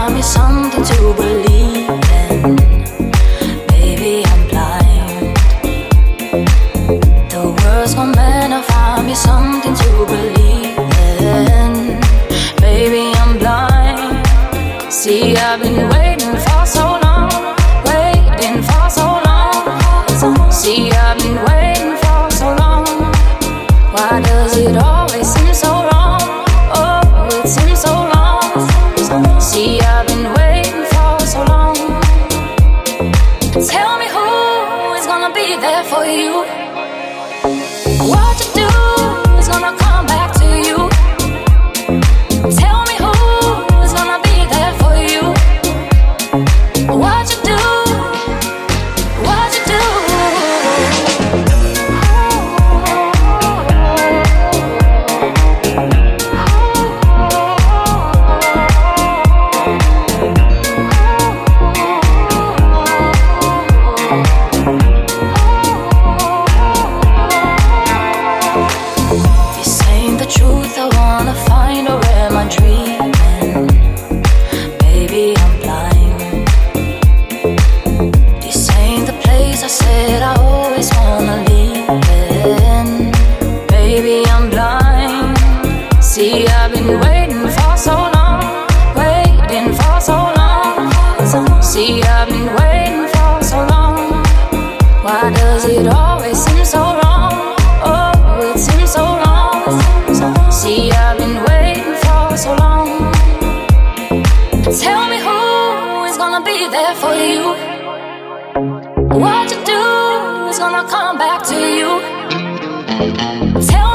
find me something to believe in. Baby, I'm blind. The world's gone mad, now find me something to believe in. Baby, I'm blind. See, I've been waiting for so long, waiting for so long. See, I've been waiting for so long. Why does it always seem so wrong? Oh, it seems so long. See, I've been waiting for so long. Tell me who is gonna be there for you. What you do is gonna come back to you. Tell me who is gonna be there for you. What you do, what you do. This ain't the truth, I wanna find or am I dreaming? Baby, I'm blind. This ain't the place I said I always wanna live in. Baby, I'm blind. See, I've been waiting for so long, waiting for so long. See, I've been waiting for so long. Why does it always seem so wrong? Oh, it seems so long. See, I've been waiting for so long. Tell me who is gonna be there for you. What you do is gonna come back to you. Tell